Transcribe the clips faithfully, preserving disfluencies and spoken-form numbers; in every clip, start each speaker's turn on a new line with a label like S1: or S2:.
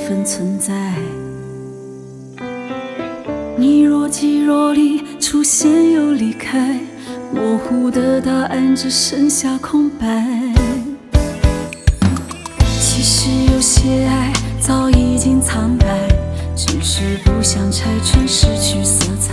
S1: 分存在。你若即若离，出现又离开，模糊的答案只剩下空白。其实有些爱早已经苍白，只是不想拆穿，失去色彩。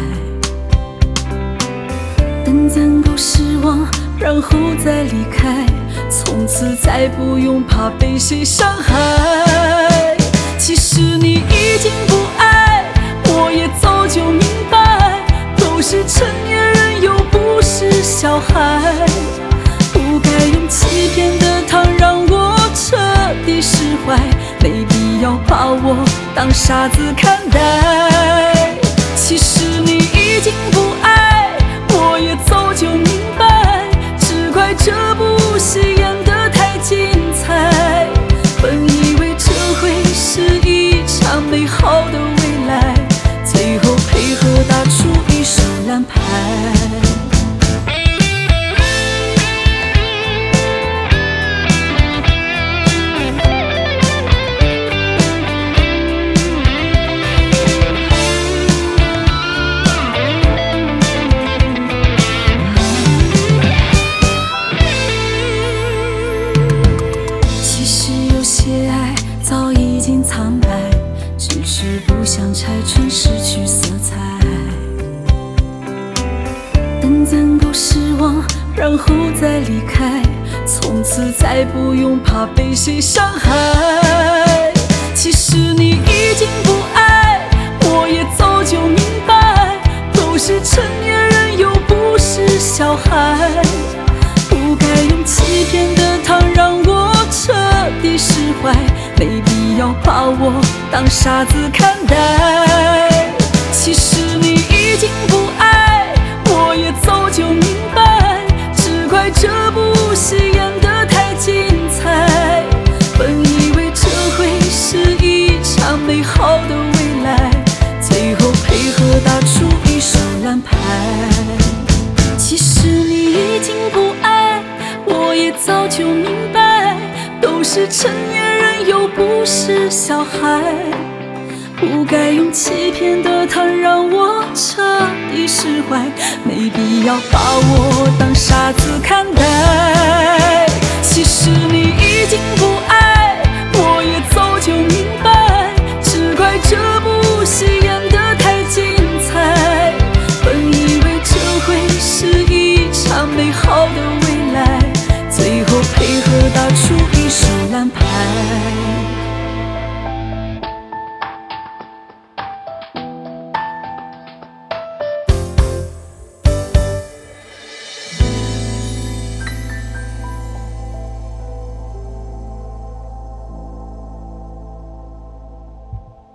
S1: 等攒够失望，然后再离开，从此再不用怕被谁伤害。其实你已经不爱，我也早就明白，都是成年人又不是小孩，不该用欺骗的糖让我彻底释怀，没必要把我当傻子看待。其实你已经不爱，我也早就明白，只怪这部戏演得太精彩。本以为这会是一场美好的未来，最后配合打出一手烂牌。早已经苍白，只是不想拆穿，失去色彩。等攒够失望，然后再离开，从此再不用怕被谁伤害。其实你已经不爱，我也早就明白，都是成年人又不是小孩，不该用欺骗的糖让我彻底释怀，没必要把我当傻子看待。其实你已经不爱，我也早就明白，只怪这部戏演得太精彩。本以为这会是一场美好的未来，最后配合打出一手烂牌。其实你已经不爱，我也早就明白，都是成年人又不是小孩，不该用欺骗的糖让我彻底释怀，没必要把我当傻子看待。其实你已经不爱，我也早就明白，只怪这部戏演得太精彩。本以为这会是一场美好的未来，最后配合打出一手烂牌。